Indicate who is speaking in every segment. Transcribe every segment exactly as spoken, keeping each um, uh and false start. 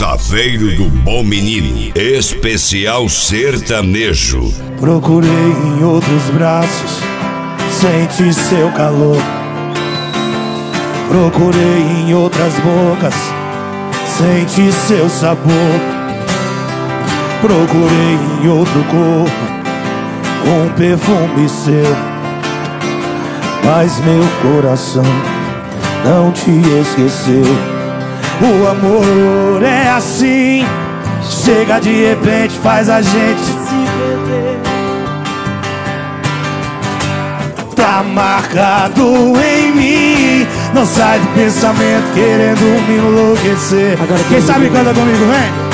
Speaker 1: Saveiro do Bom Menino, especial sertanejo.
Speaker 2: Procurei em outros braços, senti seu calor. Procurei em outras bocas, senti seu sabor. Procurei em outro corpo, um perfume seu, mas meu coração não te esqueceu. O amor é assim, chega de repente, faz a gente se perder. Tá marcado em mim, não sai do pensamento querendo me enlouquecer. Agora, quem sabe canta comigo, vem.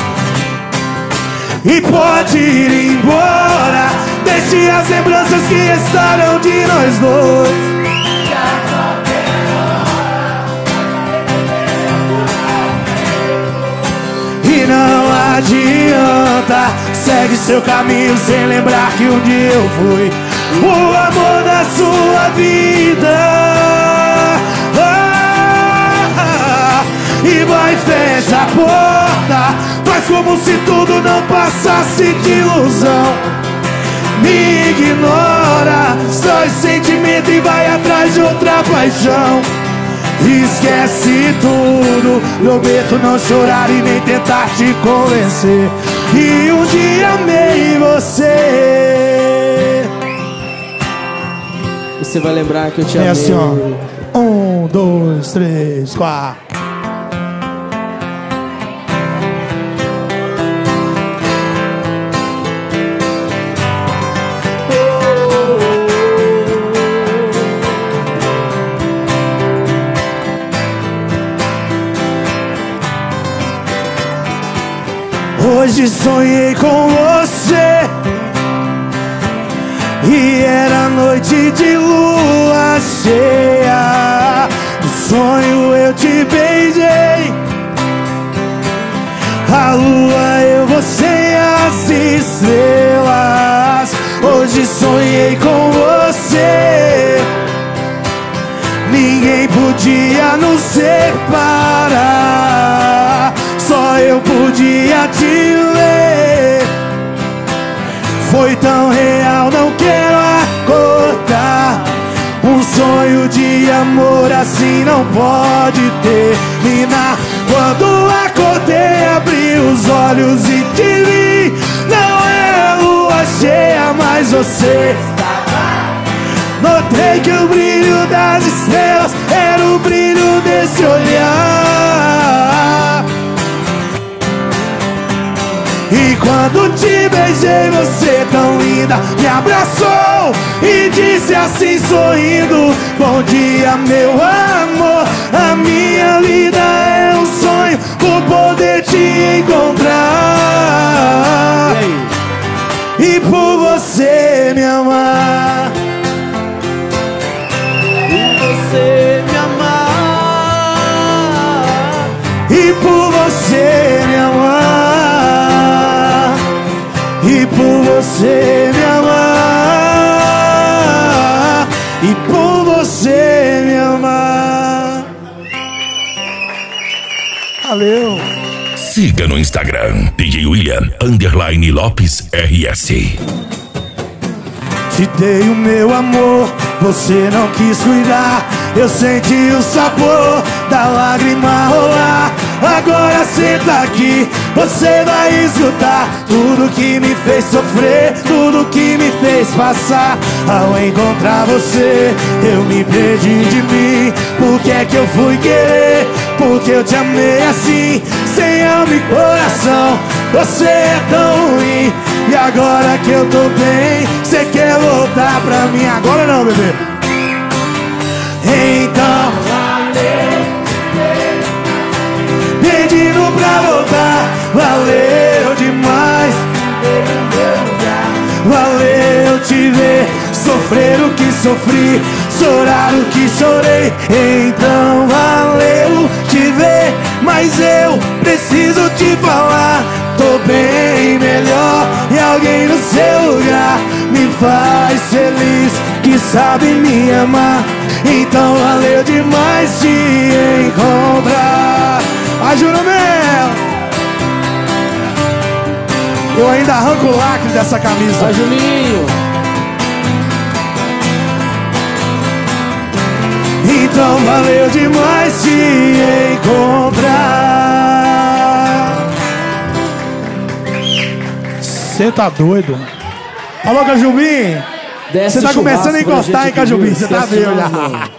Speaker 2: E pode ir embora, deixe as lembranças que restaram de nós dois. E não adianta, segue seu caminho sem lembrar que um dia eu fui o amor da sua vida. Ah, e vai, fecha a porta, faz como se tudo não passasse de ilusão. Me ignora, só é sentimento e vai atrás de outra paixão. Esquece tudo, prometo não chorar e nem tentar te convencer. E um dia amei você.
Speaker 3: Você vai lembrar que eu te
Speaker 2: amei.
Speaker 3: É
Speaker 2: assim, ó. Um, dois, três, quatro. Hoje sonhei com você e era noite de lua cheia. No sonho eu te beijei, a lua eu, você e as estrelas. Hoje sonhei com você, ninguém podia nos separar, só eu podia te ver. Foi tão real, não quero acordar. Um sonho de amor assim não pode terminar. Quando acordei, abri os olhos e te vi. Não é a lua cheia, mas você. Notei que o brilho das estrelas era o brilho desse olhar. E quando te beijei, você tão linda me abraçou e disse assim sorrindo: bom dia, meu amor. A minha vida é um sonho por poder te encontrar e por você me amar. E você me amar. E por você me amar. E por você me amar. E por você me amar. Valeu.
Speaker 1: Siga no Instagram D J William underline Lopes R S.
Speaker 2: Te dei o meu amor, você não quis cuidar. Eu senti o sabor da lágrima rolar. Agora senta aqui, você vai escutar tudo que me fez sofrer, tudo que me fez passar. Ao encontrar você, eu me perdi de mim. Por que é que eu fui querer? Porque eu te amei assim, sem alma e coração. Você é tão ruim, e agora que eu tô bem, você quer voltar pra mim? Agora não, bebê. Então pedindo pra voltar, valeu demais. Valeu te ver, sofrer o que sofri, chorar o que chorei. Então valeu te ver, mas eu preciso te falar. Tô bem melhor e alguém no seu lugar me faz feliz, que sabe me amar. Então valeu demais te encontrar. Ajura, meu! Eu ainda arranco o lacre dessa camisa.
Speaker 3: Vai, Julinho.
Speaker 2: Então valeu demais te encontrar. Cê tá doido? Alô, Cajubim? Você tá começando a encostar, hein, Cajubim? Você tá meio já.